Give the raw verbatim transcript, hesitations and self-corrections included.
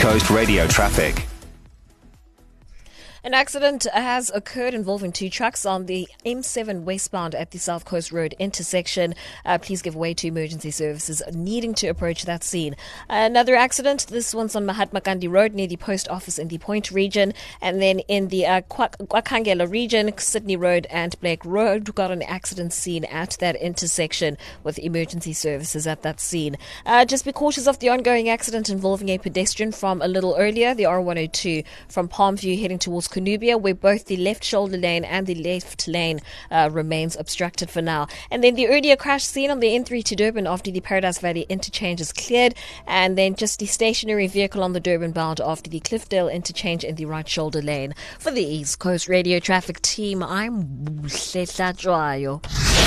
Coast radio traffic. An accident has occurred involving two trucks on the M seven westbound at the South Coast Road intersection. Uh, please give way to emergency services needing to approach that scene. Another accident, this one's on Mahatma Gandhi Road near the post office in the Point region. And then in the uh, Kwakangela region, Sydney Road and Blake Road, we've got an accident scene at that intersection with emergency services at that scene. Uh, just be cautious of the ongoing accident involving a pedestrian from a little earlier, the R one oh two from Palmview heading towards Cunubia, where both the left shoulder lane and the left lane uh, remains obstructed for now. And then the earlier crash seen on the N three to Durban after the Paradise Valley interchange is cleared, and then just the stationary vehicle on the Durban bound after the Cliffdale interchange in the right shoulder lane. For the East Coast Radio Traffic Team, I'm Hletla Jwayo.